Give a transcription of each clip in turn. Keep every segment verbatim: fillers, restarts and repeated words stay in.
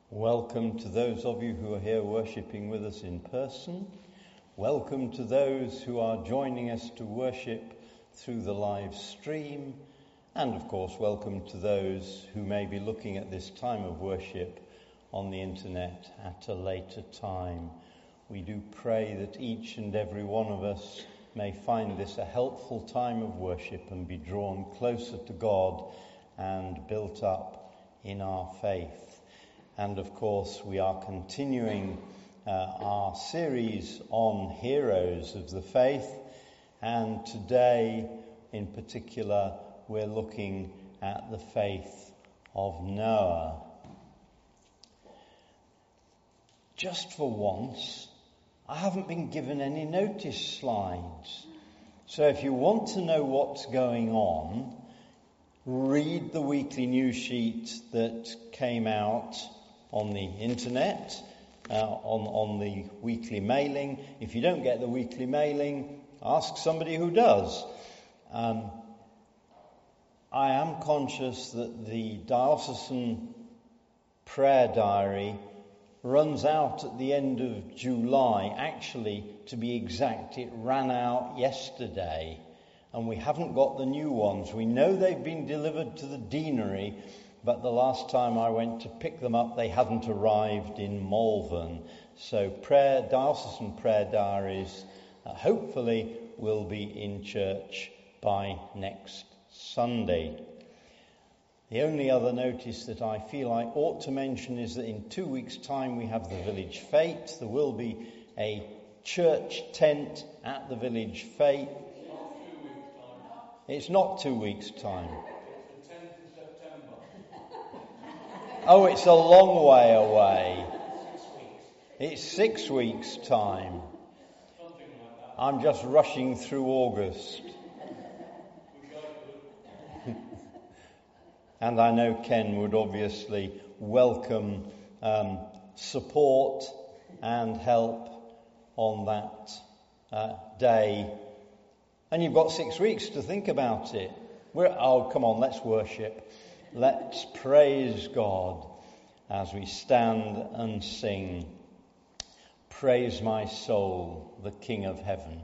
Welcome to those of you who are here worshipping with us in person. Welcome to those who are joining us to worship through the live stream. And of course, welcome to those who may be looking at this time of worship on the internet at a later time. We do pray that each and every one of us may find this a helpful time of worship and be drawn closer to God and built up in our faith. And of course, we are continuing uh, our series on heroes of the faith. And today, in particular, we're looking at the faith of Noah. Just for once, I haven't been given any notice slides. So if you want to know what's going on, read the weekly news sheet that came out on the internet, uh, on, on the weekly mailing. If you don't get the weekly mailing, ask somebody who does. Um, I am conscious that the diocesan prayer diary runs out at the end of July. Actually, to be exact, it ran out yesterday, and we haven't got the new ones. We know they've been delivered to the deanery, but the last time I went to pick them up, they hadn't arrived in Malvern. So prayer, diocesan prayer diaries, uh, hopefully will be in church by next Sunday. The only other notice that I feel I ought to mention is that in two weeks' time we have the village fete. There will be a church tent at the village fete. It's not two weeks' time. Oh, it's a long way away. It's six weeks' time. I'm just rushing through August. And I know Ken would obviously welcome um, support and help on that uh, day. And you've got six weeks to think about it. We're, oh, come on, let's worship. Let's praise God as we stand and sing. Praise my soul, the King of heaven.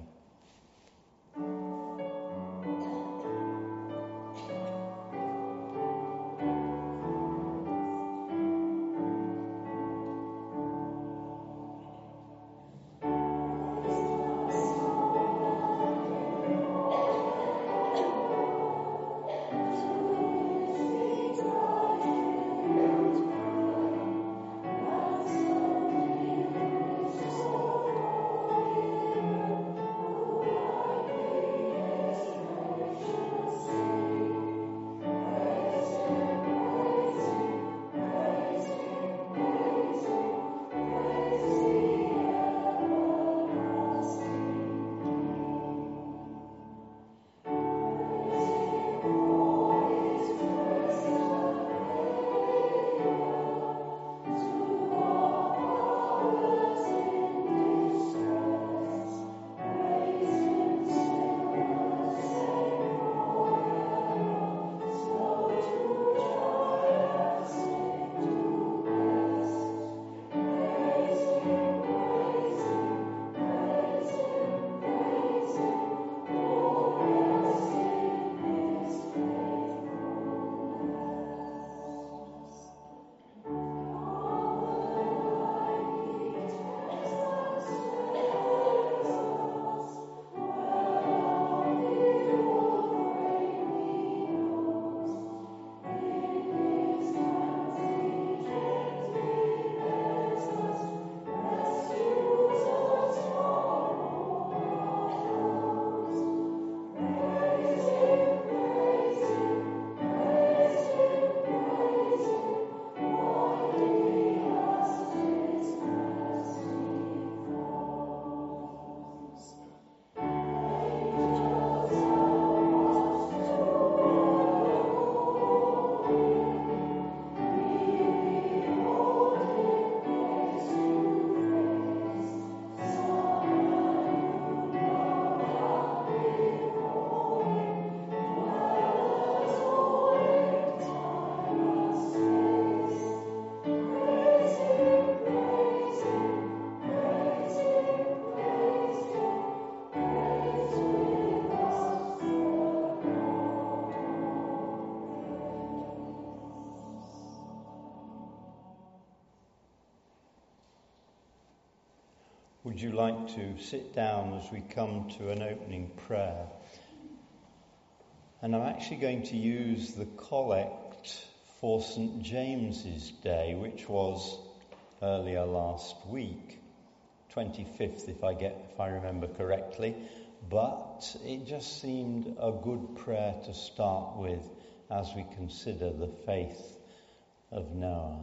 would you like to sit down as we come to an opening prayer? And I'm actually going to use the collect for Saint James's Day, which was earlier last week, twenty-fifth if I get if I remember correctly. But it just seemed a good prayer to start with as we consider the faith of Noah.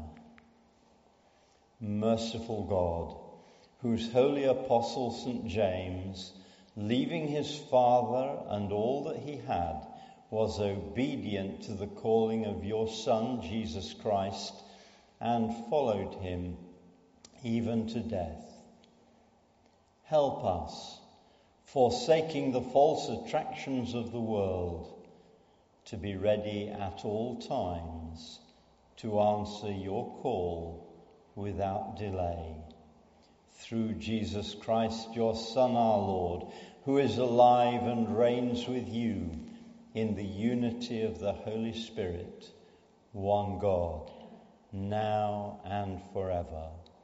Merciful God, whose holy apostle Saint James, leaving his father and all that he had, was obedient to the calling of your Son, Jesus Christ, and followed him even to death. Help us, forsaking the false attractions of the world, to be ready at all times to answer your call without delay. Through Jesus Christ, your Son, our Lord, who is alive and reigns with you in the unity of the Holy Spirit, one God, now and forever.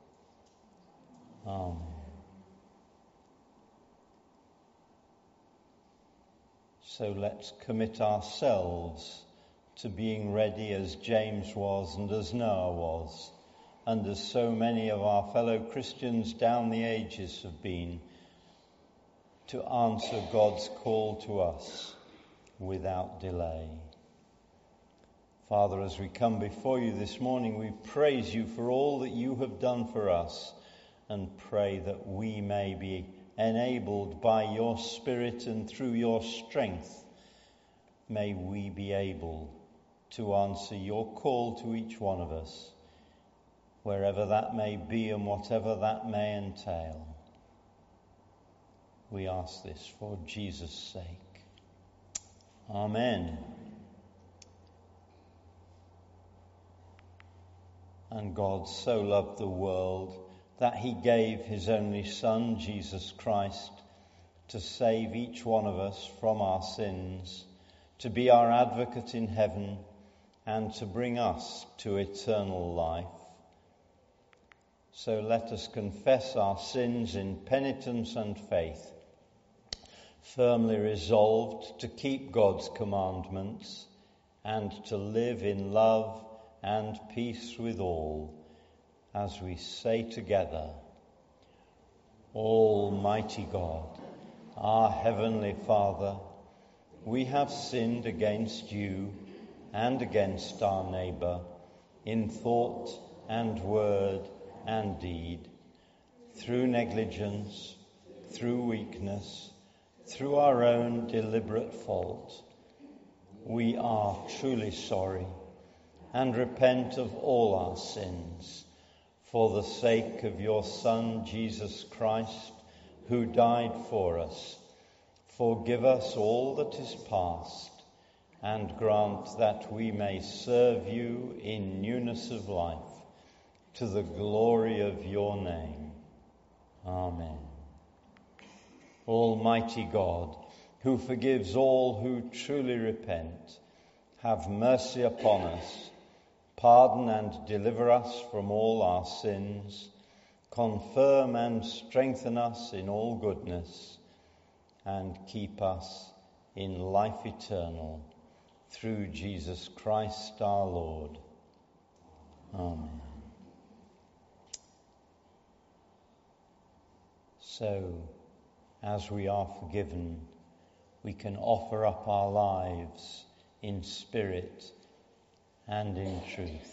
Amen. So let's commit ourselves to being ready as James was and as Noah was, and as so many of our fellow Christians down the ages have been, to answer God's call to us without delay. Father, as we come before you this morning, we praise you for all that you have done for us, and pray that we may be enabled by your Spirit and through your strength, may we be able to answer your call to each one of us, wherever that may be and whatever that may entail. We ask this for Jesus' sake. Amen. And God so loved the world that he gave his only Son, Jesus Christ, to save each one of us from our sins, to be our advocate in heaven, and to bring us to eternal life. So let us confess our sins in penitence and faith, firmly resolved to keep God's commandments and to live in love and peace with all, as we say together, Almighty God, our Heavenly Father, we have sinned against you and against our neighbour in thought and word and deed, through negligence, through weakness, through our own deliberate fault. We are truly sorry and repent of all our sins, for the sake of your Son, Jesus Christ, who died for us. Forgive us all that is past, and grant that we may serve you in newness of life, to the glory of your name. Amen. Almighty God, who forgives all who truly repent, have mercy upon us. Pardon and deliver us from all our sins. Confirm and strengthen us in all goodness, and keep us in life eternal, through Jesus Christ our Lord. Amen. So, as we are forgiven, we can offer up our lives in spirit and in truth.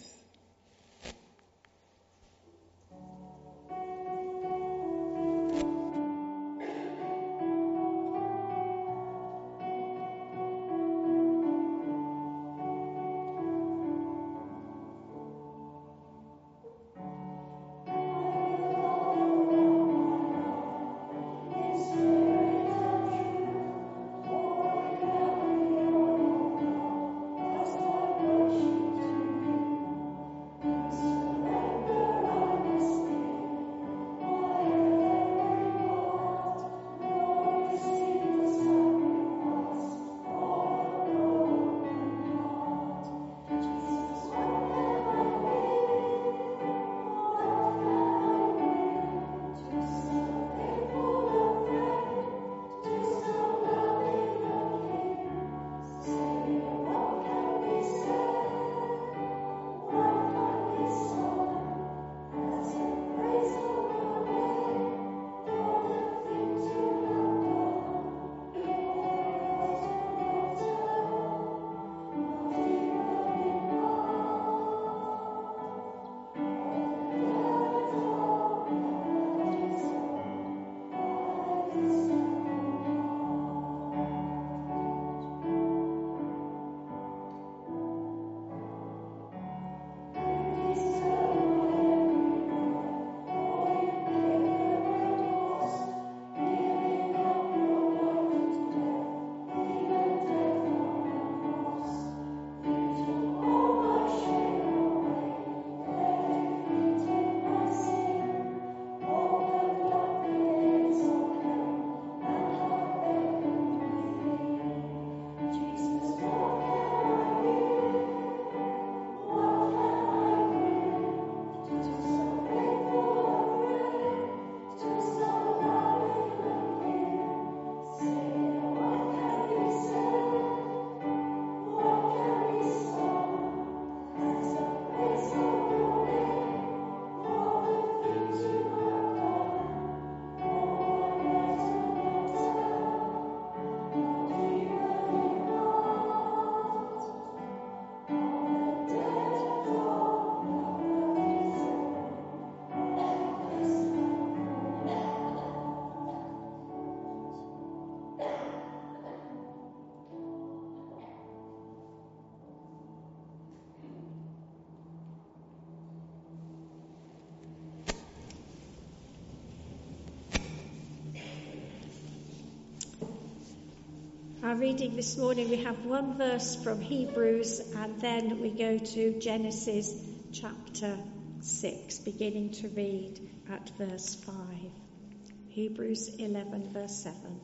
Our reading this morning, we have one verse from Hebrews and then we go to Genesis chapter six, beginning to read at verse five. Hebrews eleven, verse seven.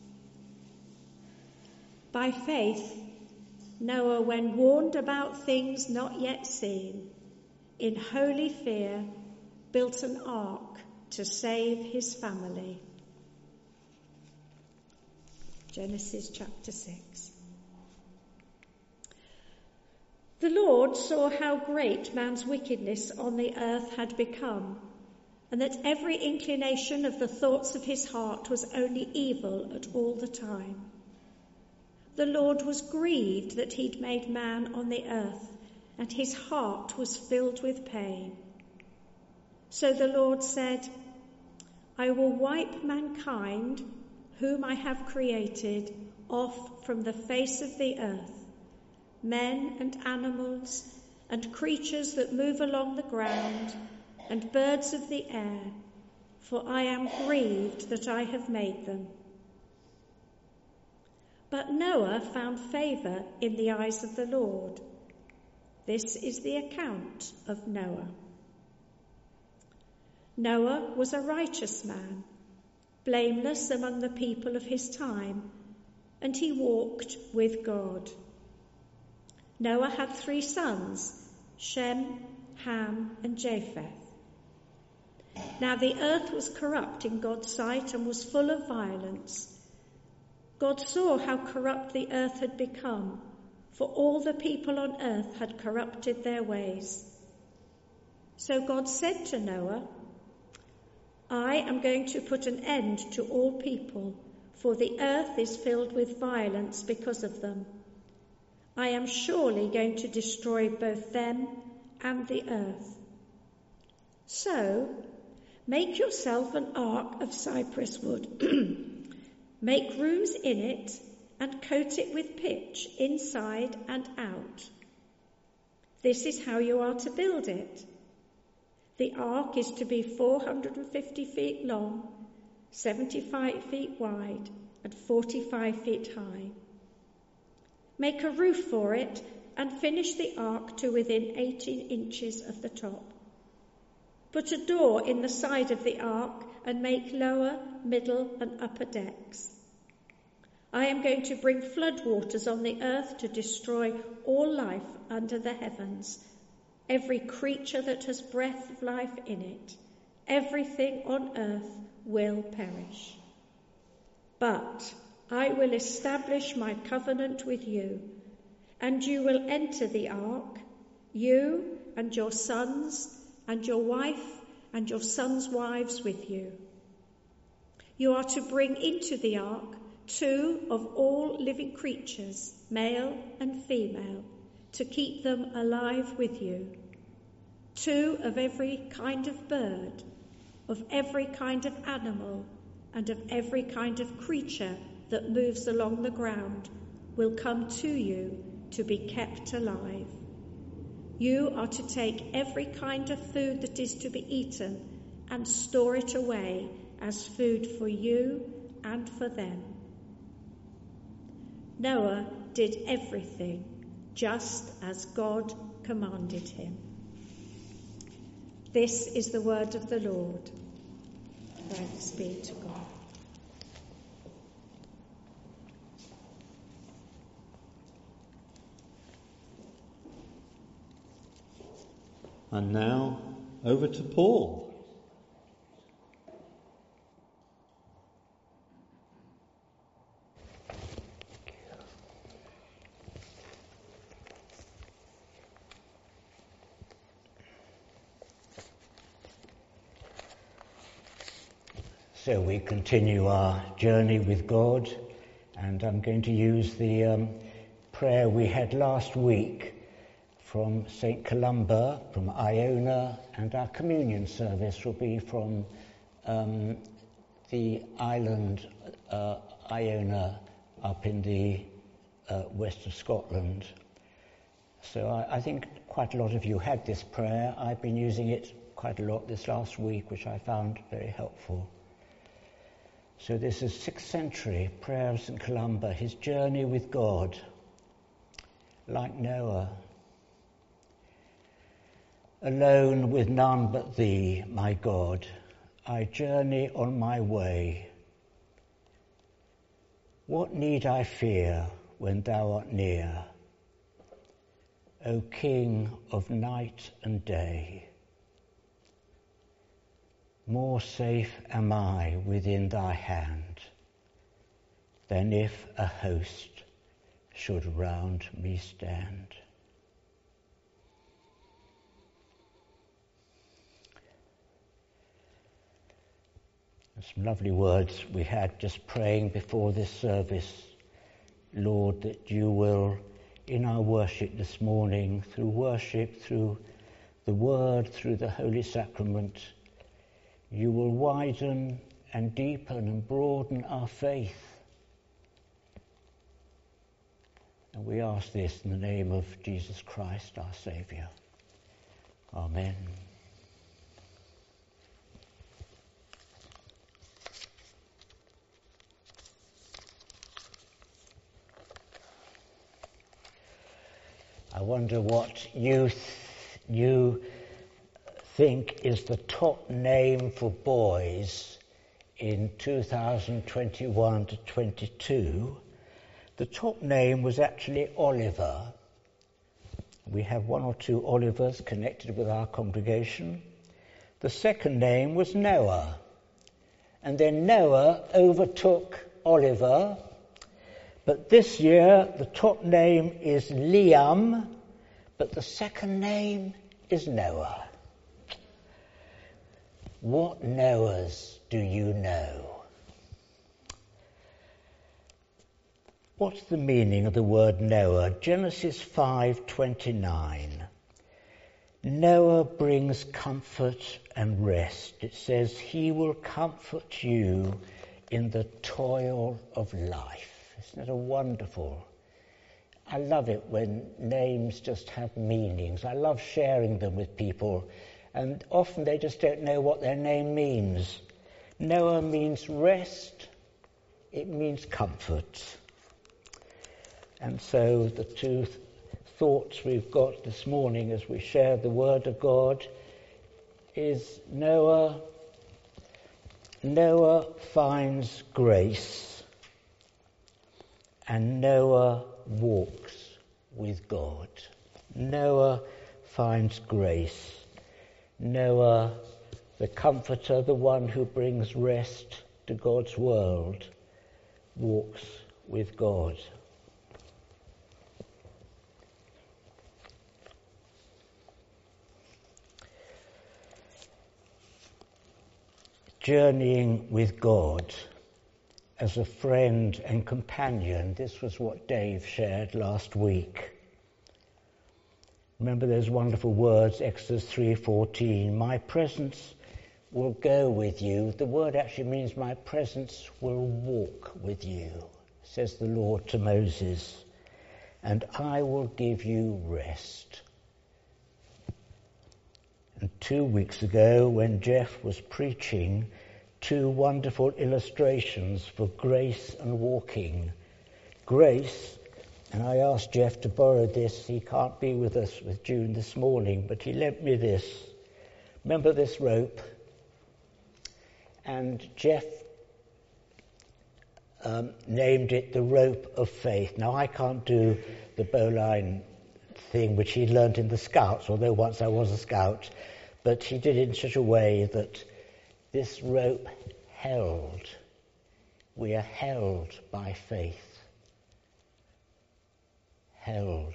By faith, Noah, when warned about things not yet seen, in holy fear, built an ark to save his family. Genesis chapter six. The Lord saw how great man's wickedness on the earth had become, and that every inclination of the thoughts of his heart was only evil at all the time. The Lord was grieved that he'd made man on the earth, and his heart was filled with pain. So the Lord said, I will wipe mankind, whom I have created, off from the face of the earth, men and animals and creatures that move along the ground and birds of the air, for I am grieved that I have made them. But Noah found favour in the eyes of the Lord. This is the account of Noah. Noah was a righteous man, blameless among the people of his time, and he walked with God. Noah had three sons, Shem, Ham, and Japheth. Now the earth was corrupt in God's sight and was full of violence. God saw how corrupt the earth had become, for all the people on earth had corrupted their ways. So God said to Noah, I am going to put an end to all people, for the earth is filled with violence because of them. I am surely going to destroy both them and the earth. So, make yourself an ark of cypress wood. Make rooms in it and coat it with pitch inside and out. This is how you are to build it. The ark is to be four hundred fifty feet long, seventy-five feet wide, and forty-five feet high. Make a roof for it and finish the ark to within eighteen inches of the top. Put a door in the side of the ark and make lower, middle, and upper decks. I am going to bring flood waters on the earth to destroy all life under the heavens, every creature that has breath of life in it. Everything on earth will perish. But I will establish my covenant with you, and you will enter the ark, you and your sons and your wife and your sons' wives with you. You are to bring into the ark two of all living creatures, male and female, to keep them alive with you. Two of every kind of bird, of every kind of animal, and of every kind of creature that moves along the ground will come to you to be kept alive. You are to take every kind of food that is to be eaten and store it away as food for you and for them. Noah did everything just as God commanded him. This is the word of the Lord. Thanks be to God. And now, over to Paul. So we continue our journey with God, and I'm going to use the um, prayer we had last week from Saint Columba, from Iona, and our communion service will be from um, the island uh, Iona up in the uh, west of Scotland. So I, I think quite a lot of you had this prayer. I've been using it quite a lot this last week, which I found very helpful. So this is sixth century prayer of Saint Columba, his journey with God, like Noah. Alone with none but thee, my God, I journey on my way. What need I fear when thou art near, O King of night and day? More safe am I within thy hand than if a host should round me stand. Some lovely words we had just praying before this service. Lord, that you will, in our worship this morning, through worship, through the word, through the Holy Sacrament, you will widen and deepen and broaden our faith. And we ask this in the name of Jesus Christ, our Saviour. Amen. I wonder what you th- you think is the top name for boys in two thousand twenty-one to twenty-two. The top name was actually Oliver. We have one or two Olivers connected with our congregation. The second name was Noah. And then Noah overtook Oliver. But this year, the top name is Liam, but the second name is Noah. What Noahs do you know? What's the meaning of the word Noah? Genesis five twenty-nine. Noah brings comfort and rest. It says, he will comfort you in the toil of life. Isn't it a wonderful? I love it when names just have meanings. I love sharing them with people, and often they just don't know what their name means. Noah means rest. It means comfort. And so the two th- thoughts we've got this morning as we share the Word of God is Noah. Noah finds grace. And Noah walks with God. Noah finds grace. Noah, the comforter, the one who brings rest to God's world, walks with God. Journeying with God as a friend and companion. This was what Dave shared last week. Remember those wonderful words, Exodus three fourteen, my presence will go with you. The word actually means my presence will walk with you, says the Lord to Moses, and I will give you rest. And two weeks ago, when Jeff was preaching, two wonderful illustrations for grace and walking. Grace, and I asked Jeff to borrow this. He can't be with us with June this morning, but he lent me this. Remember this rope? And Jeff um, named it the rope of faith. Now, I can't do the bowline thing which he learnt in the Scouts, although once I was a Scout, but he did it in such a way that this rope held. We are held by faith. Held.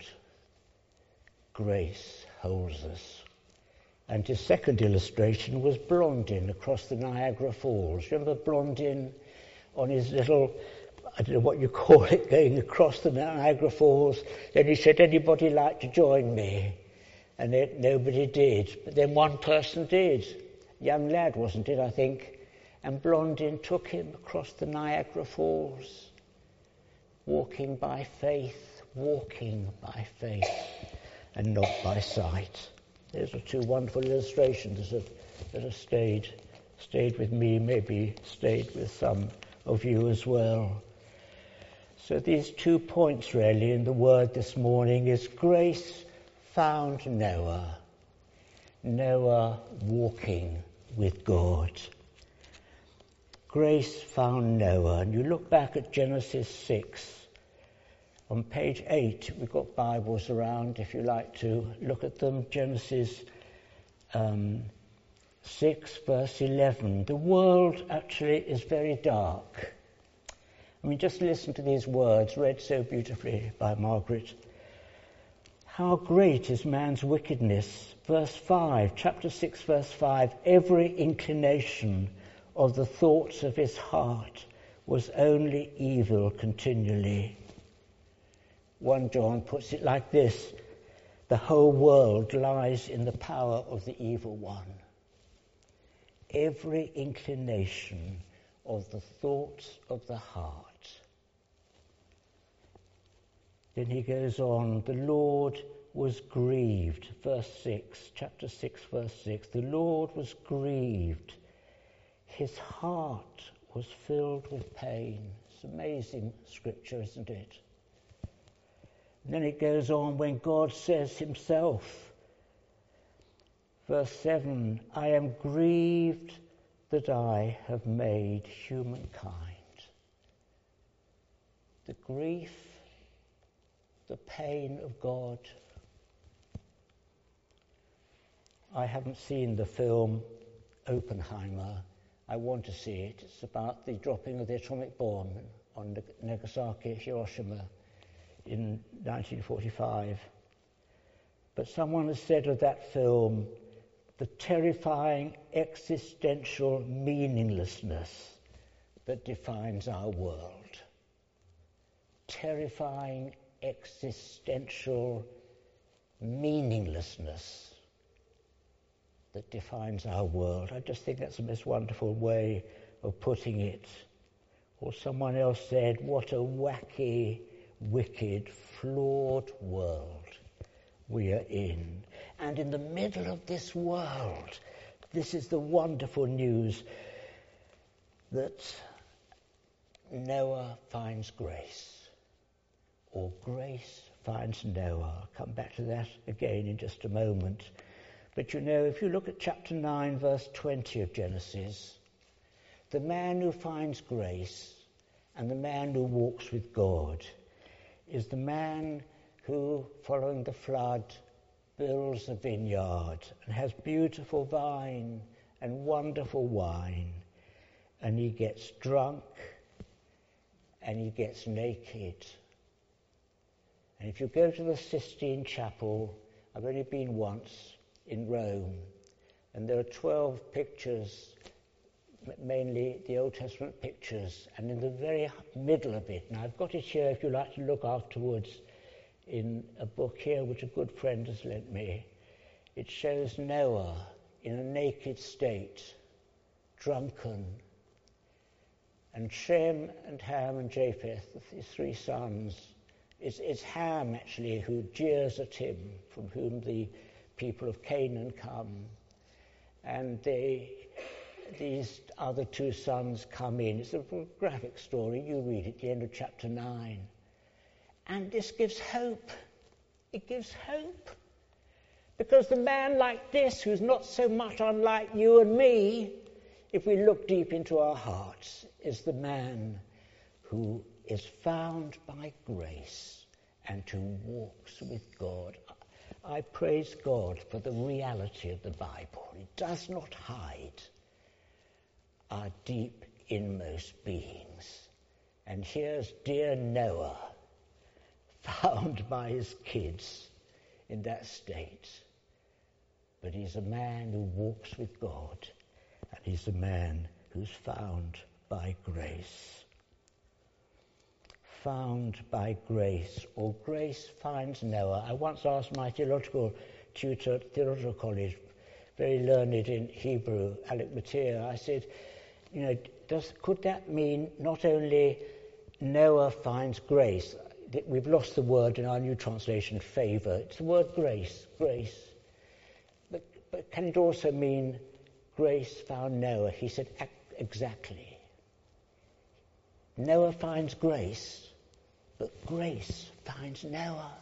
Grace holds us. And his second illustration was Blondin across the Niagara Falls. Remember Blondin on his little, I don't know what you call it, going across the Niagara Falls? Then he said, anybody like to join me? And it, nobody did. But then one person did. Young lad, wasn't it, I think? And Blondin took him across the Niagara Falls, walking by faith, walking by faith, and not by sight. Those are two wonderful illustrations that have, that have stayed, stayed with me, maybe stayed with some of you as well. So these two points really in the word this morning is grace found Noah. Noah walking with God. Grace found Noah. And you look back at Genesis six. On page eight, we've got Bibles around if you like to look at them. Genesis um, six, verse eleven. The world actually is very dark. I mean, just listen to these words, read so beautifully by Margaret. How great is man's wickedness. Verse five, chapter six, verse five. Every inclination of the thoughts of his heart was only evil continually. First John puts it like this: the whole world lies in the power of the evil one. Every inclination of the thoughts of the heart. Then he goes on, the Lord was grieved, verse six, chapter six, verse six. The Lord was grieved. His heart was filled with pain. It's amazing scripture, isn't it? And then it goes on when God says himself, verse seven, I am grieved that I have made humankind. The grief, the pain of God. I haven't seen the film Oppenheimer. I want to see it. It's about the dropping of the atomic bomb on Nagasaki, Hiroshima in nineteen forty-five. But someone has said of that film, the terrifying existential meaninglessness that defines our world. Terrifying existential meaninglessness that defines our world. I just think that's the most wonderful way of putting it. Or someone else said, what a wacky, wicked, flawed world we are in. And in the middle of this world, this is the wonderful news that Noah finds grace, or grace finds Noah. I'll come back to that again in just a moment. But you know, if you look at chapter nine, verse twenty of Genesis, the man who finds grace and the man who walks with God is the man who, following the flood, builds a vineyard and has beautiful vine and wonderful wine, and he gets drunk and he gets naked. And if you go to the Sistine Chapel, I've only been once in Rome, and there are twelve pictures, mainly the Old Testament pictures, and in the very middle of it, and I've got it here if you like to look afterwards, in a book here which a good friend has lent me. It shows Noah in a naked state, drunken, and Shem and Ham and Japheth, his three sons. It's, it's Ham actually who jeers at him, from whom the people of Canaan come, and they, these other two sons come in. It's a graphic story. You read it at the end of chapter nine. And this gives hope. It gives hope. Because the man like this, who's not so much unlike you and me, if we look deep into our hearts, is the man who is found by grace and who walks with God. I praise God for the reality of the Bible. It does not hide our deep inmost beings. And here's dear Noah, found by his kids in that state. But he's a man who walks with God, and he's a man who's found by grace. Found by grace, or grace finds Noah. I once asked my theological tutor at theological college, very learned in Hebrew, Alec Matir, I said, you know, does, could that mean not only Noah finds grace? We've lost the word in our new translation, favour. It's the word grace, grace. But, but can it also mean grace found Noah? He said, exactly. Noah finds grace, but grace finds Noah.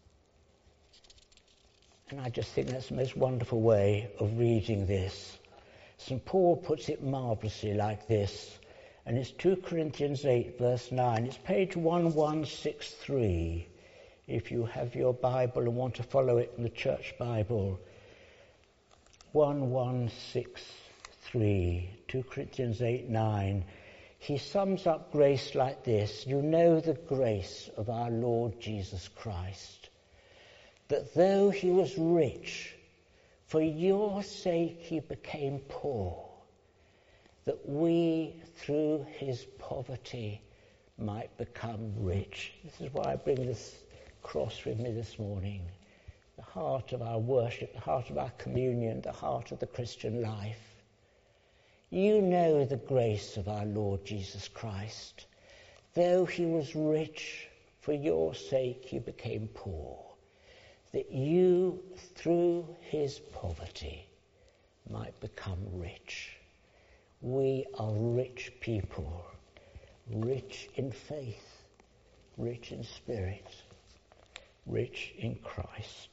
And I just think that's the most wonderful way of reading this. Saint Paul puts it marvellously like this, and it's two Corinthians eight, verse nine. It's page one one six three, if you have your Bible and want to follow it in the Church Bible. one one six three, two Corinthians eight, nine. He sums up grace like this: you know the grace of our Lord Jesus Christ, that though he was rich, for your sake he became poor, that we through his poverty might become rich. This is why I bring this cross with me this morning. The heart of our worship, the heart of our communion, the heart of the Christian life. You know the grace of our Lord Jesus Christ. Though he was rich, for your sake he became poor, that you, through his poverty, might become rich. We are rich people, rich in faith, rich in spirit, rich in Christ.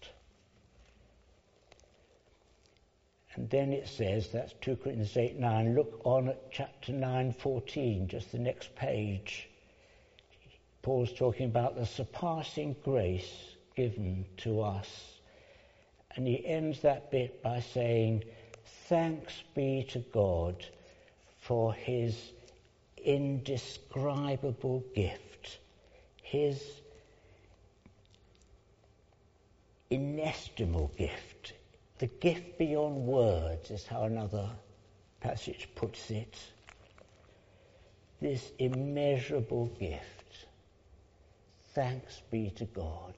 And then it says, that's two Corinthians eight, nine, look on at chapter nine, fourteen, just the next page. Paul's talking about the surpassing grace given to us. And he ends that bit by saying, thanks be to God for his indescribable gift, his inestimable gift. The gift beyond words is how another passage puts it. This immeasurable gift. Thanks be to God.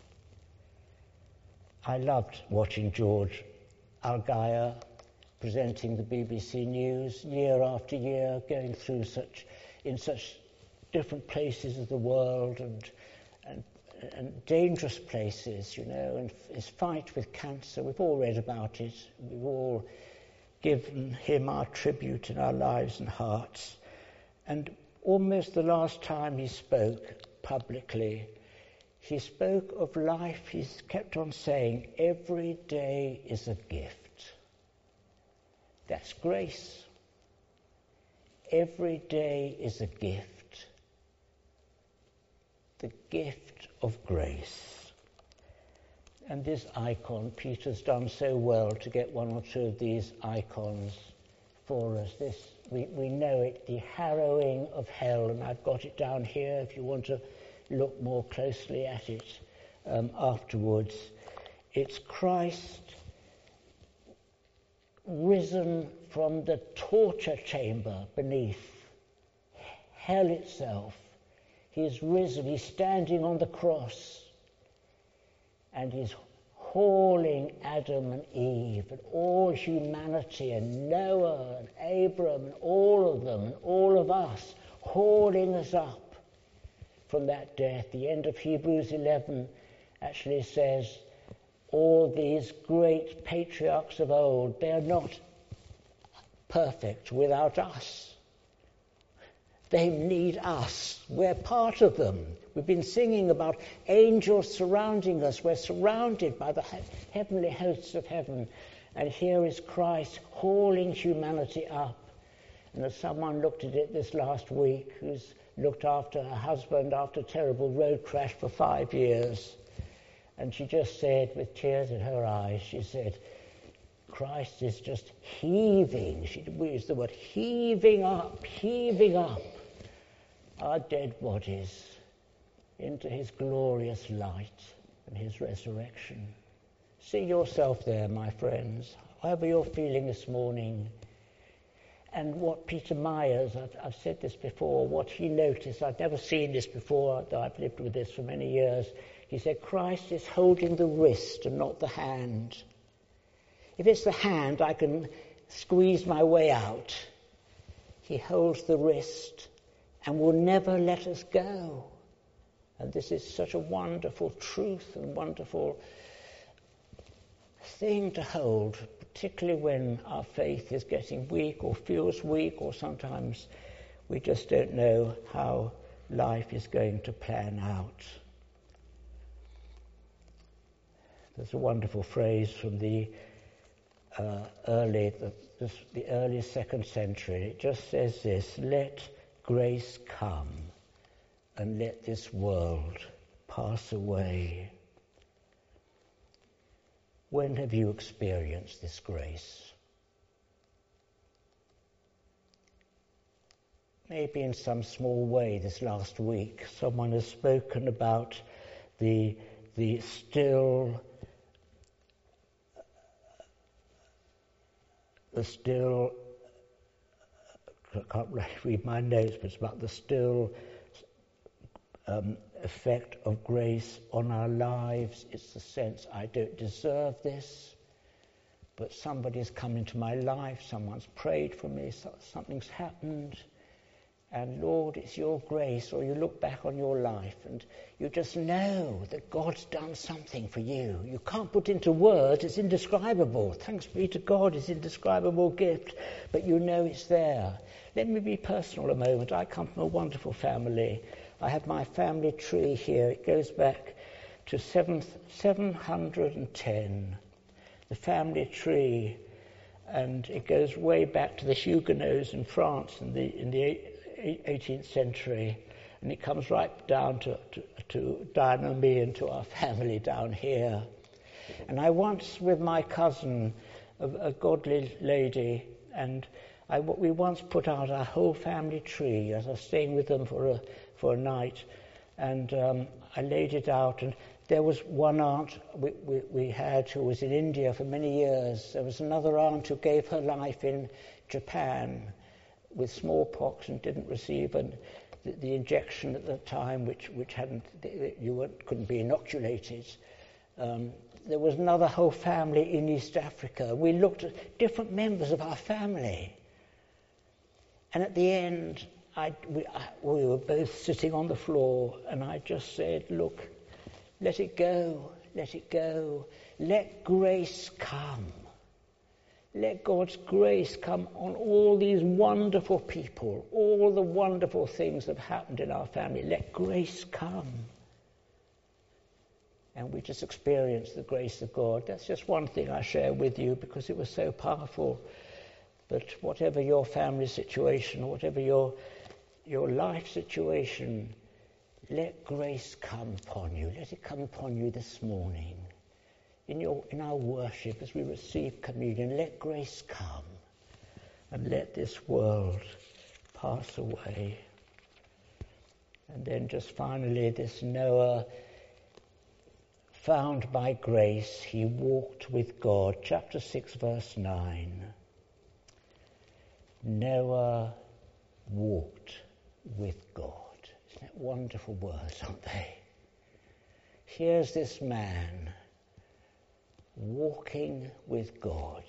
I loved watching George Algaya presenting the B B C News year after year, going through such, in such different places of the world and and and dangerous places, you know, and his fight with cancer. We've all read about it. We've all given him our tribute in our lives and hearts. And almost the last time he spoke publicly, he spoke of life. He's kept on saying, every day is a gift. That's grace. Every day is a gift. The gift of grace. And this icon, Peter's done so well to get one or two of these icons for us. This, we, we know it, the harrowing of hell, and I've got it down here if you want to look more closely at it um, afterwards. It's Christ risen from the torture chamber beneath hell itself. He's risen, he's standing on the cross, and he's hauling Adam and Eve and all humanity and Noah and Abram and all of them and all of us, hauling us up from that death. The end of Hebrews eleven actually says, all these great patriarchs of old, they are not perfect without us. They need us. We're part of them. We've been singing about angels surrounding us. We're surrounded by the he- heavenly hosts of heaven. And here is Christ hauling humanity up. And as someone looked at it this last week, who's looked after her husband after a terrible road crash for five years, and she just said, with tears in her eyes, she said, Christ is just heaving, she used the word heaving up, heaving up our dead bodies into his glorious light and his resurrection. See yourself there, my friends, however you're feeling this morning. And what Peter Myers, I've, I've said this before, what he noticed, I've never seen this before, though I've lived with this for many years. He said, Christ is holding the wrist and not the hand. If it's the hand, I can squeeze my way out. He holds the wrist and will never let us go. And this is such a wonderful truth and wonderful thing to hold, particularly when our faith is getting weak or feels weak, or sometimes We just don't know how life is going to plan out. There's a wonderful phrase from the uh, early, the, the, the early second century. It just says this: "Let grace come, and let this world pass away." When have you experienced this grace? Maybe in some small way this last week someone has spoken about the the still the still I can't really read my notes, but it's about the still um, effect of grace on our lives. It's the sense, I don't deserve this, but somebody's come into my life, someone's prayed for me, something's happened, and Lord, it's your grace. Or you look back on your life and you just know that God's done something for you. You can't put into words, it's indescribable. Thanks be to God, it's an indescribable gift, but you know it's there. Let me be personal a moment. I come from a wonderful family. I have my family tree here. It goes back to seven hundred ten, the family tree, and it goes way back to the Huguenots in France in the in the eighteenth century, and it comes right down to, to, to Diana and me and to our family down here. And I once, with my cousin, a, a godly lady, and I, we once put out our whole family tree as I was staying with them for a for a night, and um, I laid it out, and there was one aunt we, we, we had who was in India for many years. There was another aunt who gave her life in Japan with smallpox and didn't receive an, the, the injection at the time, which which hadn't you weren't, couldn't be inoculated. Um, there was another whole family in East Africa. We looked at different members of our family, and at the end, I, we, I, we were both sitting on the floor, and I just said, "Look, let it go, let it go, let grace come." Let God's grace come on all these wonderful people, all the wonderful things that have happened in our family. Let grace come. And we just experienced the grace of God. That's just one thing I share with you because it was so powerful. But whatever your family situation, whatever your your life situation, let grace come upon you. Let it come upon you this morning. In your in our worship, as we receive communion, let grace come and let this world pass away. And then just finally, this Noah, found by grace, he walked with God. Chapter six, verse nine. Noah walked with God. Isn't that wonderful words, aren't they? Here's this man walking with God.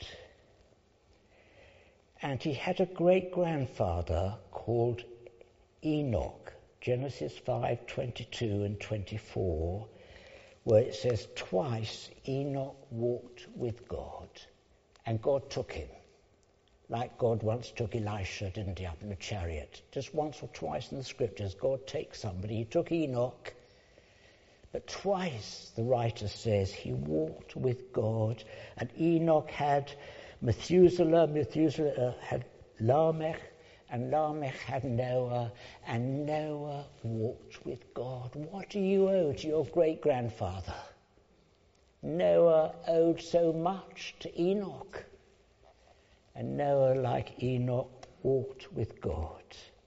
And he had a great-grandfather called Enoch, Genesis five, twenty-two and twenty-four, where it says twice Enoch walked with God, and God took him, like God once took Elisha, didn't he, up in a chariot. Just once or twice in the scriptures, God takes somebody. He took Enoch, but twice, the writer says, he walked with God. And Enoch had Methuselah, Methuselah had Lamech, and Lamech had Noah, and Noah walked with God. What do you owe to your great-grandfather? Noah owed so much to Enoch. And Noah, like Enoch, walked with God.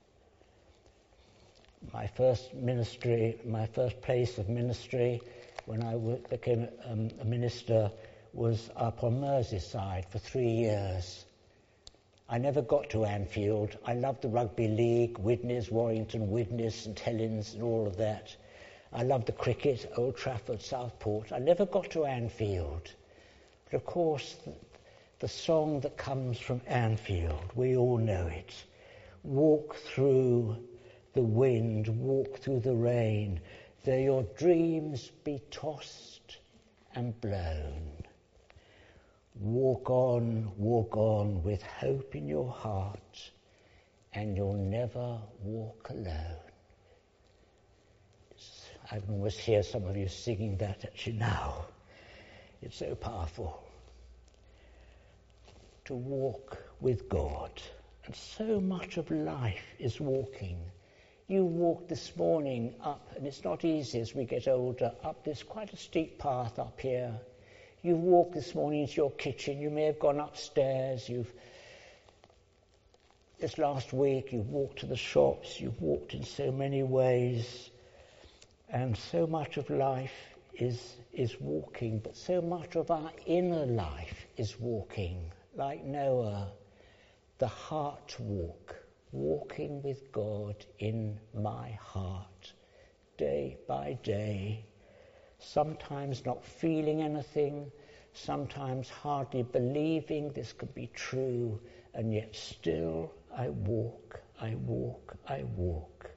My first ministry, my first place of ministry when I became um, a minister was up on Merseyside for three years. I never got to Anfield. I loved the rugby league, Widnes, Warrington, Widnes, St Helens and all of that. I loved the cricket, Old Trafford, Southport. I never got to Anfield. But of course, the, the song that comes from Anfield, we all know it. Walk through the wind, walk through the rain, though your dreams be tossed and blown. Walk on, walk on with hope in your heart. and you'll never walk alone. It's, I can almost hear some of you singing that actually now. It's so powerful. To walk with God. And so much of life is walking. You walked this morning up, and it's not easy as we get older, up this quite a steep path up here. You walked this morning into your kitchen. You may have gone upstairs. You've This last week, you've walked to the shops. You've walked in so many ways. And so much of life is, is walking. But so much of our inner life is walking. Like Noah, the heart walk. Walking with God in my heart, day by day. Sometimes not feeling anything. Sometimes hardly believing this could be true. And yet still I walk, I walk, I walk.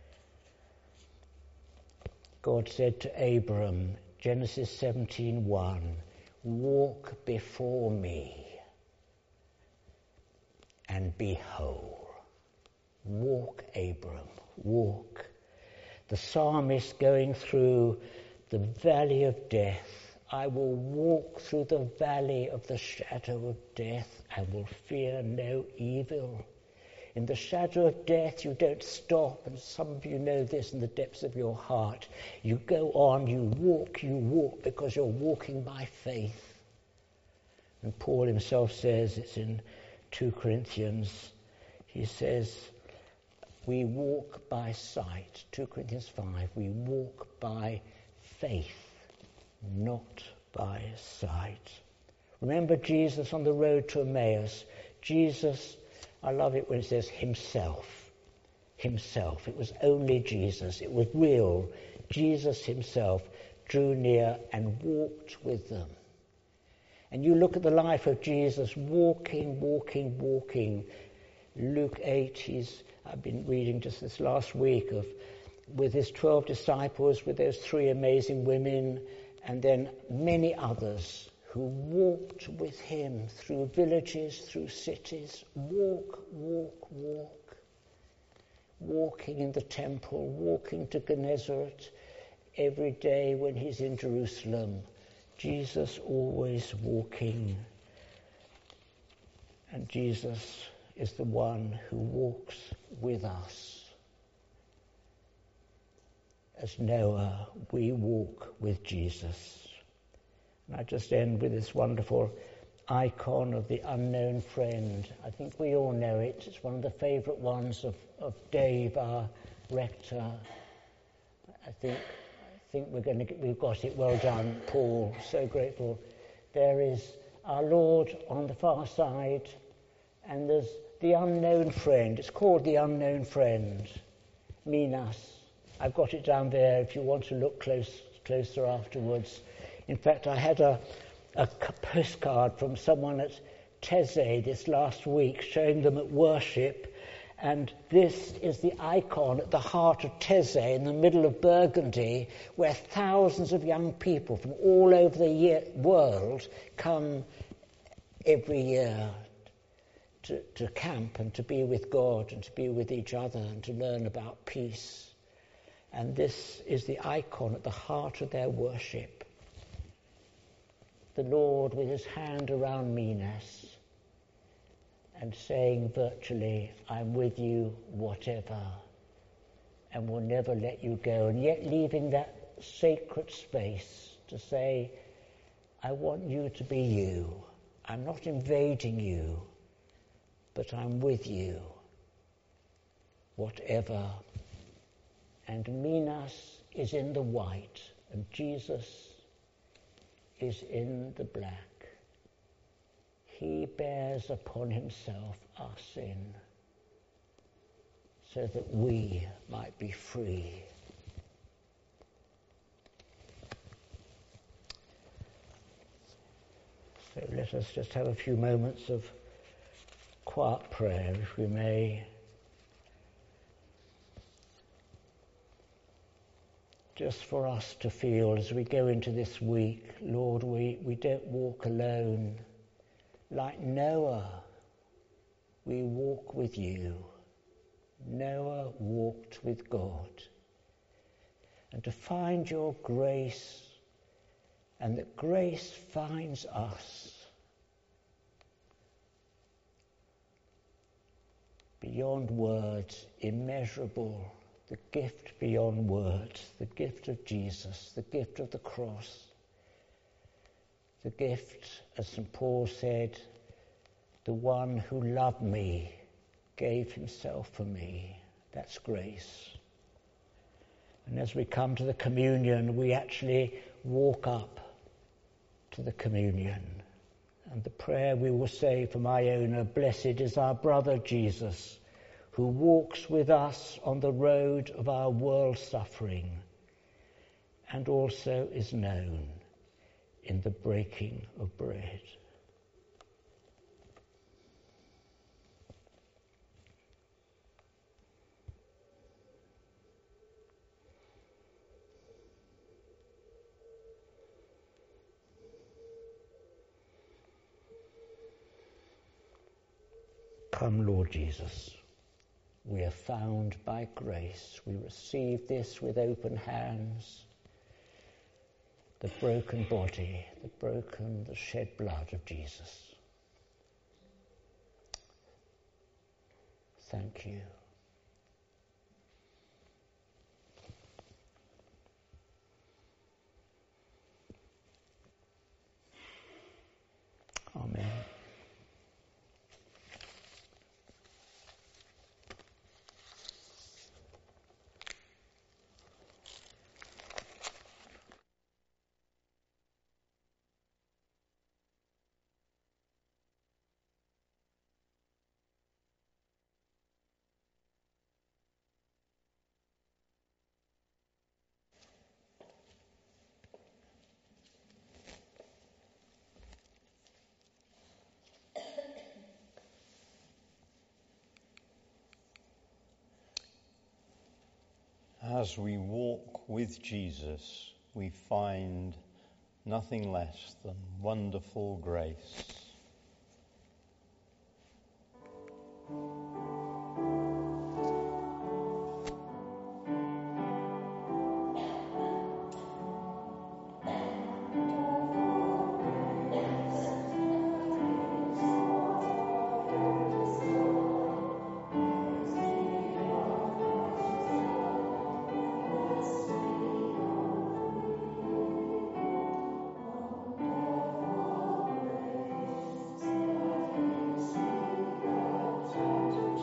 God said to Abram, Genesis seventeen one, walk before me and be whole. Walk, Abram, walk. The psalmist going through the valley of death. I will walk through the valley of the shadow of death. I will fear no evil. In the shadow of death, you don't stop, and some of you know this in the depths of your heart. You go on, you walk, you walk, because you're walking by faith. And Paul himself says, it's in two Corinthians, he says, we walk by sight. two Corinthians five, we walk by faith, not by sight. Remember Jesus on the road to Emmaus. Jesus, I love it when it says himself. Himself. It was only Jesus. It was real. Jesus himself drew near and walked with them. And you look at the life of Jesus, walking, walking, walking. Luke eight, he's, I've been reading just this last week of with his twelve disciples, with those three amazing women, and then many others who walked with him through villages, through cities. Walk, walk, walk. Walking in the temple, walking to Gennesaret every day when he's in Jerusalem. Jesus always walking. And Jesus is the one who walks with us. As Noah, we walk with Jesus. And I just end with this wonderful icon of the unknown friend. I think we all know it. It's one of the favourite ones of, of Dave, our rector. I think I think we're going to get, we've got it. Well done, Paul. So grateful. There is our Lord on the far side, and there's the unknown friend. It's called the unknown friend. Minas. I've got it down there if you want to look close, closer afterwards. In fact, I had a, a postcard from someone at Taizé this last week showing them at worship, and this is the icon at the heart of Taizé in the middle of Burgundy, where thousands of young people from all over the year, world come every year to, to camp and to be with God and to be with each other and to learn about peace. And this is the icon at the heart of their worship. The Lord with his hand around Minas and saying virtually, I'm with you whatever, and will never let you go, and yet leaving that sacred space to say, I want you to be you. I'm not invading you, but I'm with you, whatever. And Minas is in the white, and Jesus is in the black. He bears upon himself our sin so that we might be free. So let us just have a few moments of quiet prayer, if we may. Just for us to feel as we go into this week, Lord, we, we don't walk alone. Like Noah, we walk with you. Noah walked with God. And to find your grace, and that grace finds us beyond words, immeasurable, the gift beyond words, the gift of Jesus, the gift of the cross, the gift, as Saint Paul said, the one who loved me gave himself for me. That's grace. And as we come to the communion, we actually walk up to the communion. And the prayer we will say from Iona, blessed is our brother Jesus, who walks with us on the road of our world suffering, and also is known in the breaking of bread. Come, Lord Jesus. We are found by grace. We receive this with open hands. The broken body, the broken, the shed blood of Jesus. Thank you. Amen. As we walk with Jesus, we find nothing less than wonderful grace. Thank you.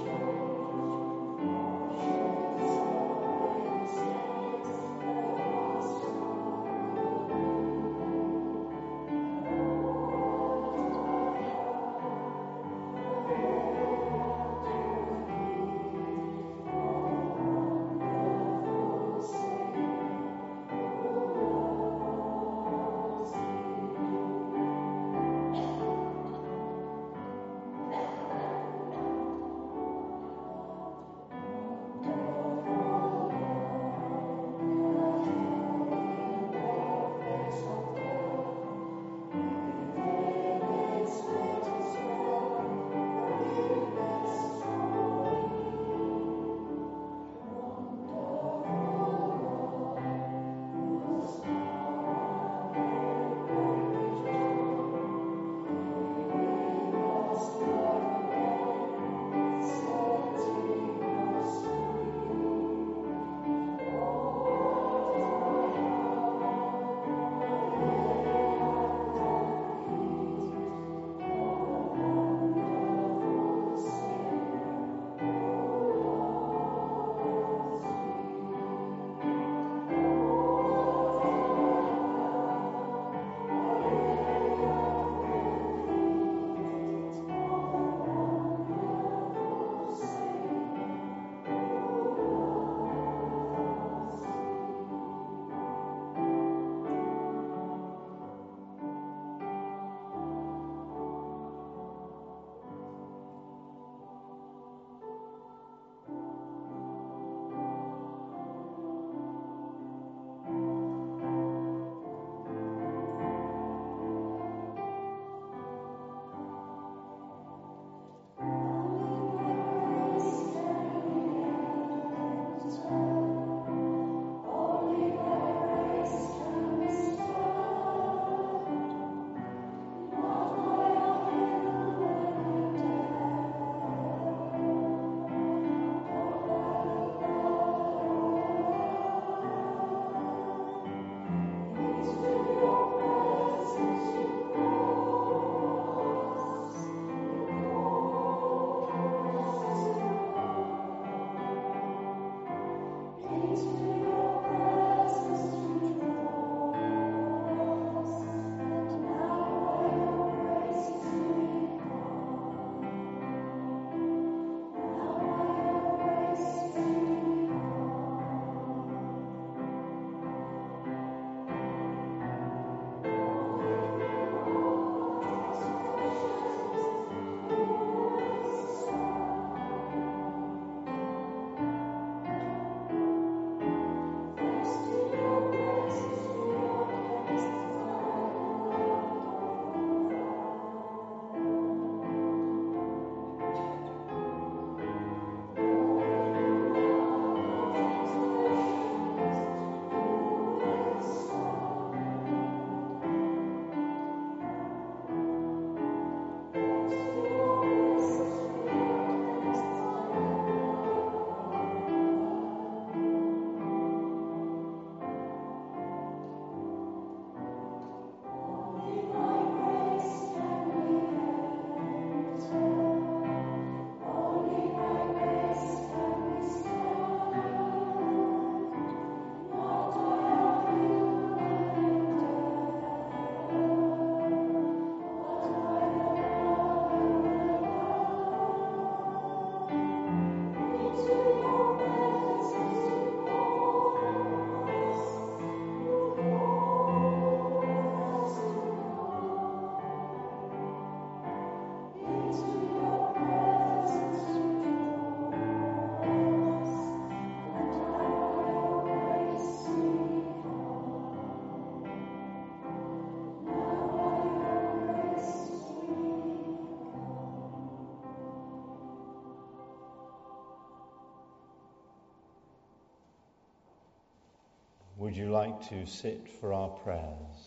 would you like to sit for our prayers?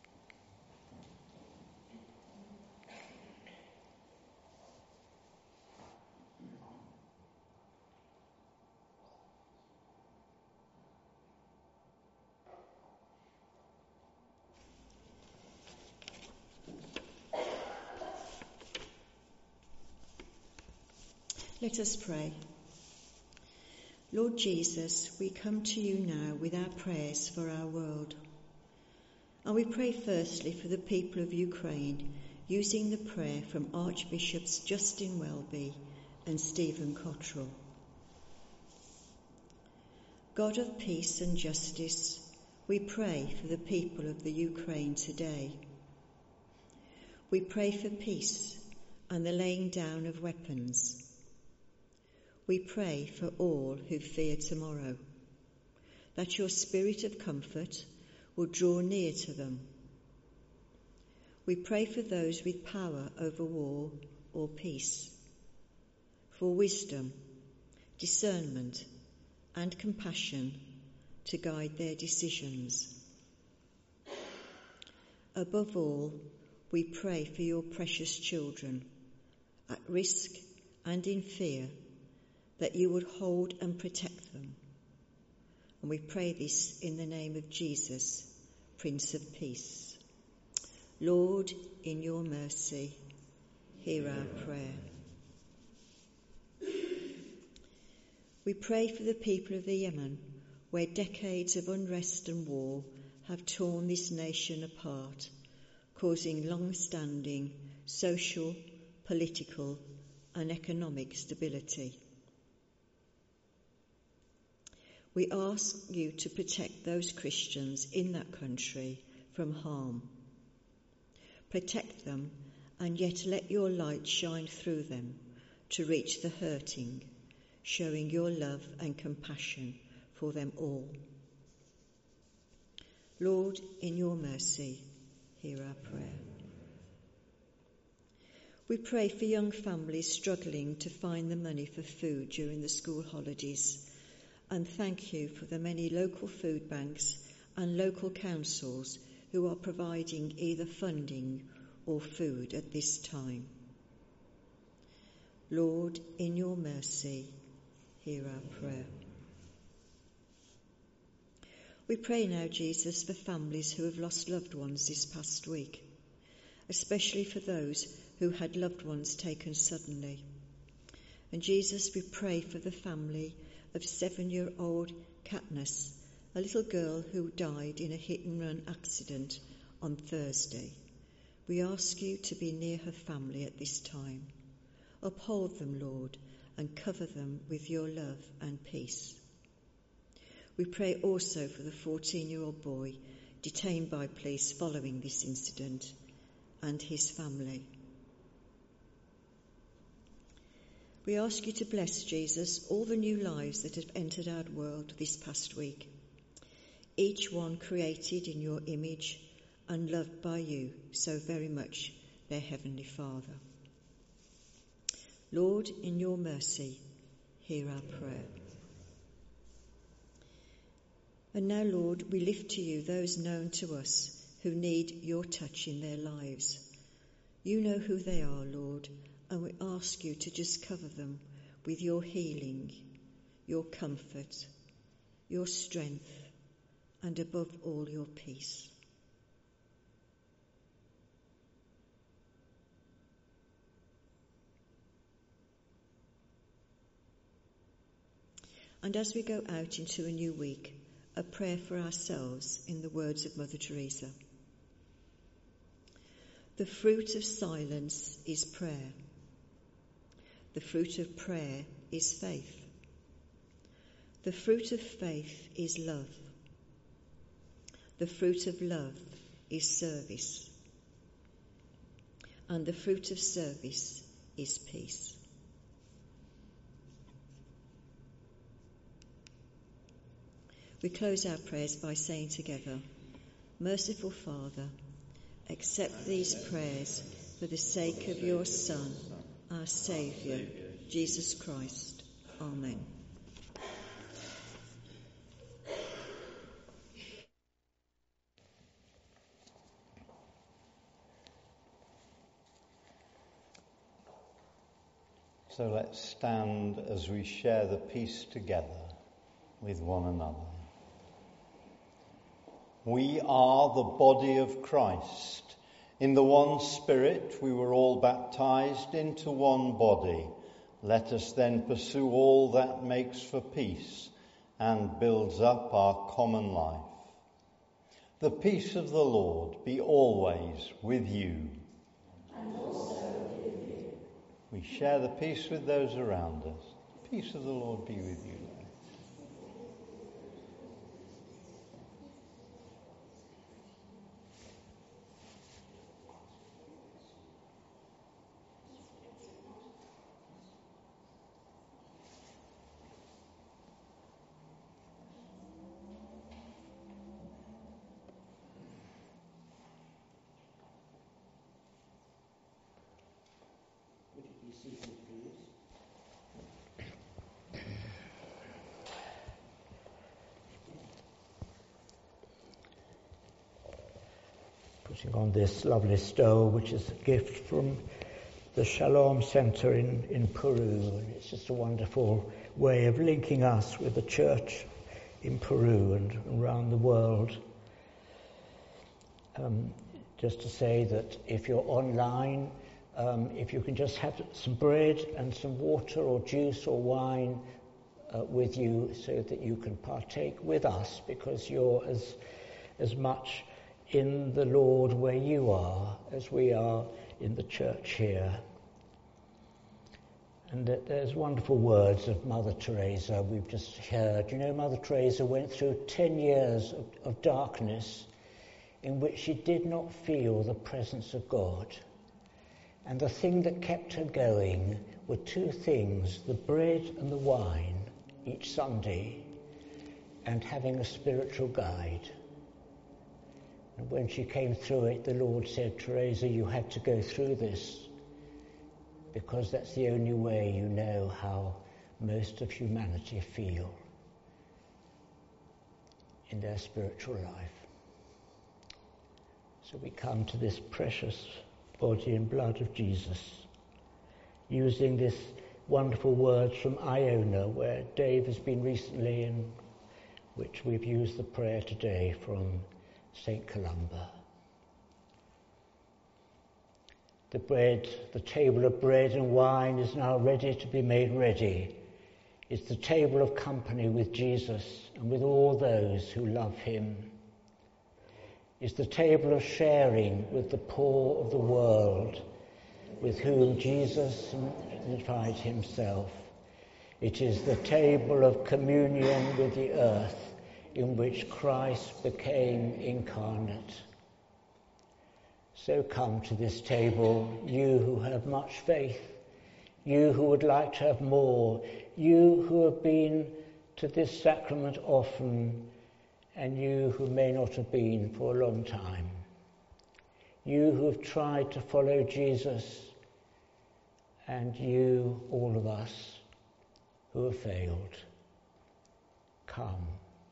Let us pray. Lord Jesus, we come to you now with our prayers for our world. And we pray firstly for the people of Ukraine, using the prayer from Archbishops Justin Welby and Stephen Cottrell. God of peace and justice, we pray for the people of the Ukraine today. We pray for peace and the laying down of weapons. We pray for all who fear tomorrow, that your spirit of comfort will draw near to them. We pray for those with power over war or peace, for wisdom, discernment, and compassion to guide their decisions. Above all, we pray for your precious children, at risk and in fear, that you would hold and protect them. And we pray this in the name of Jesus, Prince of Peace. Lord, in your mercy, hear our prayer. We pray for the people of the Yemen, where decades of unrest and war have torn this nation apart, causing long-standing social, political, and economic stability. We ask you to protect those Christians in that country from harm. Protect them, and yet let your light shine through them to reach the hurting, showing your love and compassion for them all. Lord, in your mercy, hear our prayer. We pray for young families struggling to find the money for food during the school holidays, and thank you for the many local food banks and local councils who are providing either funding or food at this time. Lord, in your mercy, hear our prayer. We pray now, Jesus, for families who have lost loved ones this past week, especially for those who had loved ones taken suddenly. And Jesus, we pray for the family of seven-year-old Katniss, a little girl who died in a hit-and-run accident on Thursday. We ask you to be near her family at this time. Uphold them, Lord, and cover them with your love and peace. We pray also for the fourteen-year-old boy detained by police following this incident and his family. We ask you to bless, Jesus, all the new lives that have entered our world this past week, each one created in your image and loved by you so very much, their Heavenly Father. Lord, in your mercy, hear our prayer. And now, Lord, we lift to you those known to us who need your touch in their lives. You know who they are, Lord, and we ask you to just cover them with your healing, your comfort, your strength, and above all, your peace. And as we go out into a new week, a prayer for ourselves in the words of Mother Teresa. The fruit of silence is prayer. The fruit of prayer is faith. The fruit of faith is love. The fruit of love is service. And the fruit of service is peace. We close our prayers by saying together, Merciful Father, accept these prayers for the sake of your Son, our Saviour, Jesus Christ. Amen. So let's stand as we share the peace together with one another. We are the body of Christ. In the one Spirit we were all baptized into one body. Let us then pursue all that makes for peace and builds up our common life. The peace of the Lord be always with you. And also with you. We share the peace with those around us. The peace of the Lord be with you. Putting on this lovely stole, which is a gift from the Shalom Center in, in Peru. And it's just a wonderful way of linking us with the church in Peru and around the world. Um, just to say that if you're online, um, if you can just have some bread and some water or juice or wine uh, with you so that you can partake with us, because you're as as much in the Lord where you are as we are in the church here. And there's wonderful words of Mother Teresa we've just heard. You know, Mother Teresa went through ten years of, of darkness in which she did not feel the presence of God. And the thing that kept her going were two things: the bread and the wine each Sunday, and having a spiritual guide. And when she came through it, the Lord said, Teresa, you had to go through this, because that's the only way you know how most of humanity feel in their spiritual life. So we come to this precious body and blood of Jesus, using this wonderful words from Iona, where Dave has been recently, in which we've used the prayer today from Saint Columba. The bread, the table of bread and wine is now ready to be made ready. It's the table of company with Jesus and with all those who love him. It's the table of sharing with the poor of the world, with whom Jesus identified himself. It is the table of communion with the earth, in which Christ became incarnate. So come to this table, you who have much faith, you who would like to have more, you who have been to this sacrament often, and you who may not have been for a long time. You who have tried to follow Jesus, and you, all of us, who have failed. Come.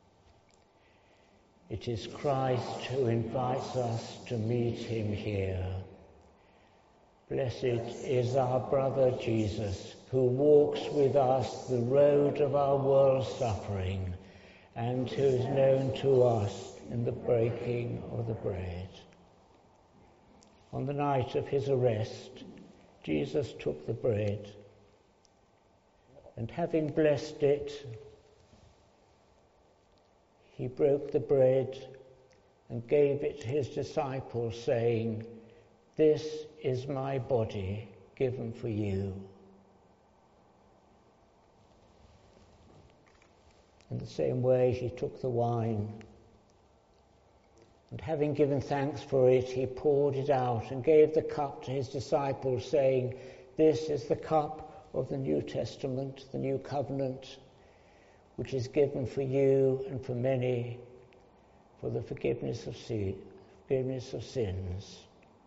It is Christ who invites us to meet him here. Blessed is our brother Jesus, who walks with us the road of our world's suffering, and who is known to us in the breaking of the bread. On the night of his arrest, Jesus took the bread, and having blessed it, he broke the bread and gave it to his disciples, saying, "This is my body given for you." In the same way, he took the wine, and having given thanks for it, he poured it out and gave the cup to his disciples, saying, "This is the cup of the New Testament, the New Covenant, which is given for you and for many for the forgiveness of sin, forgiveness of sins.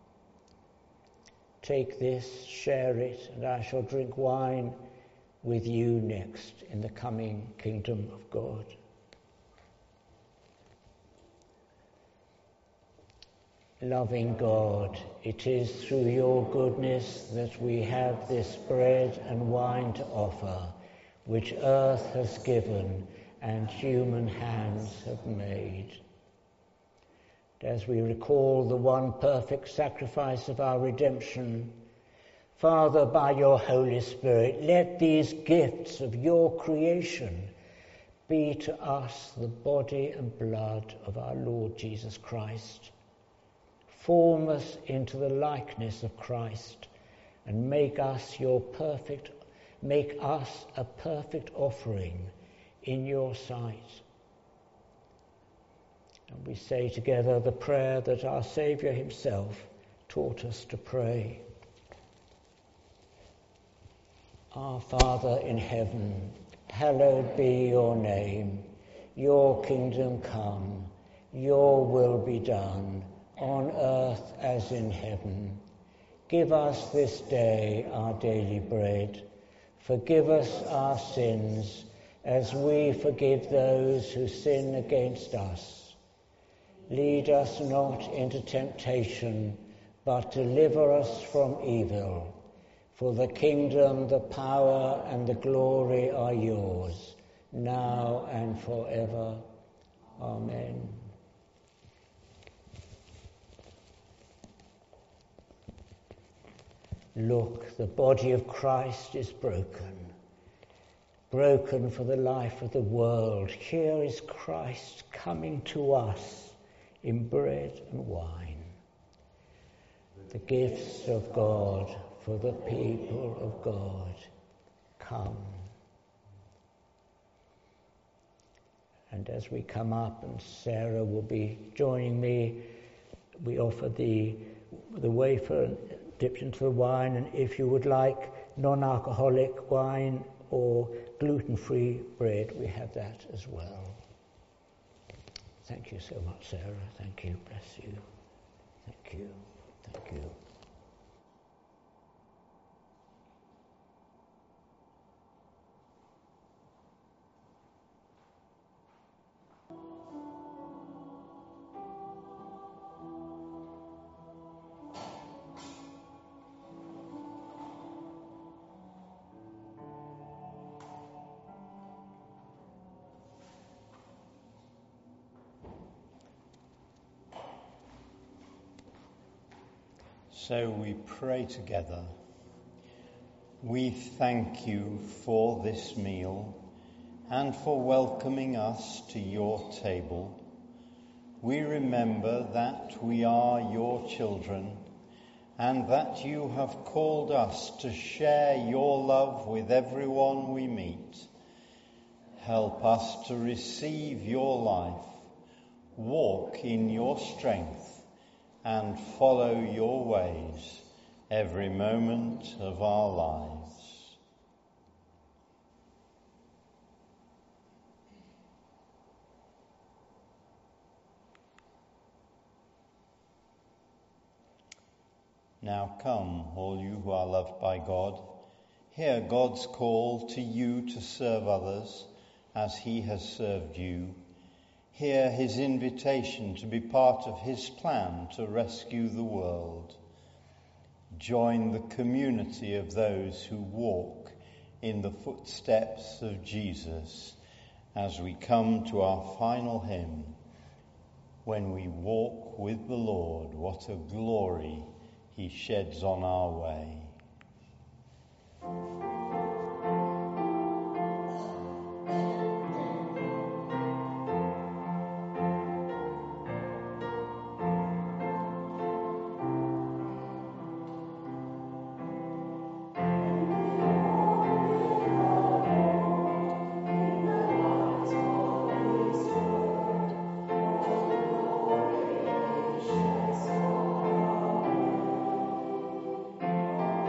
Take this, share it, and I shall drink wine with you next in the coming kingdom of God." Loving God, it is through your goodness that we have this bread and wine to offer, which earth has given and human hands have made. As we recall the one perfect sacrifice of our redemption, Father, by your Holy Spirit, let these gifts of your creation be to us the body and blood of our Lord Jesus Christ. Form us into the likeness of Christ and make us your perfect, make us a perfect offering in your sight. And we say together the prayer that our Saviour himself taught us to pray. Our Father in heaven, hallowed be your name. Your kingdom come, your will be done, on earth as in heaven. Give us this day our daily bread. Forgive us our sins, as we forgive those who sin against us. Lead us not into temptation, but deliver us from evil. For the kingdom, the power, and the glory are yours, now and forever. Amen. Look, the body of Christ is broken, broken for the life of the world. Here is Christ coming to us in bread and wine, the gifts of God for the people of God. Come. And as we come up, and Sarah will be joining me, we offer the the wafer dipped into the wine, and if you would like non-alcoholic wine or gluten-free bread, we have that as well. Thank you so much, Sarah. Thank you. Bless you. Thank you. Thank you. So we pray together. We thank you for this meal and for welcoming us to your table. We remember that we are your children and that you have called us to share your love with everyone we meet. Help us to receive your life, walk in your strength, and follow your ways every moment of our lives. Now come, all you who are loved by God, hear God's call to you to serve others as he has served you. Hear his invitation to be part of his plan to rescue the world. Join the community of those who walk in the footsteps of Jesus as we come to our final hymn, When We Walk with the Lord, What a Glory he sheds on our way. Thank you.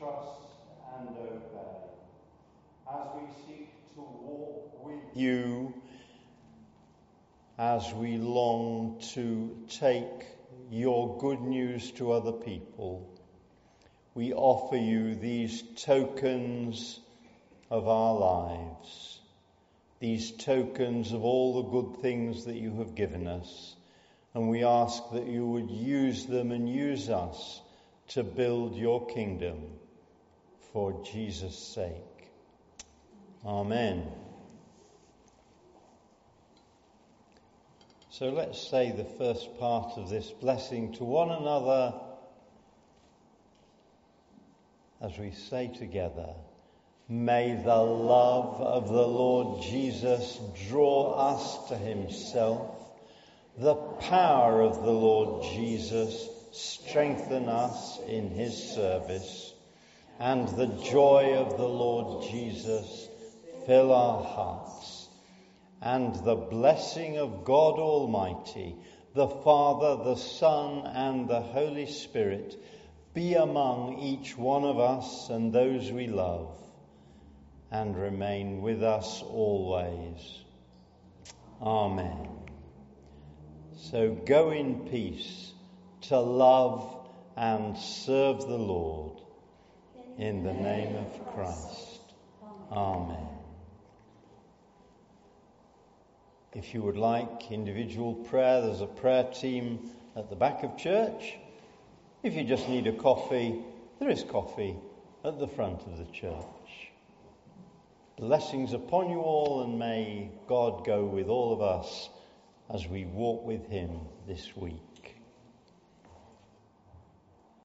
trust and obey. As we seek to walk with you, as we long to take your good news to other people, we offer you these tokens of our lives, these tokens of all the good things that you have given us, and we ask that you would use them and use us to build your kingdom for Jesus' sake. Amen. So let's say the first part of this blessing to one another as we say together, may the love of the Lord Jesus draw us to himself, the power of the Lord Jesus strengthen us in his service, and the joy of the Lord Jesus fill our hearts, and the blessing of God Almighty, the Father, the Son, and the Holy Spirit be among each one of us and those we love, and remain with us always. Amen. So go in peace to love and serve the Lord. In the name of Christ. Amen. If you would like individual prayer, there's a prayer team at the back of church. If you just need a coffee, there is coffee at the front of the church. Blessings upon you all, and may God go with all of us as we walk with him this week.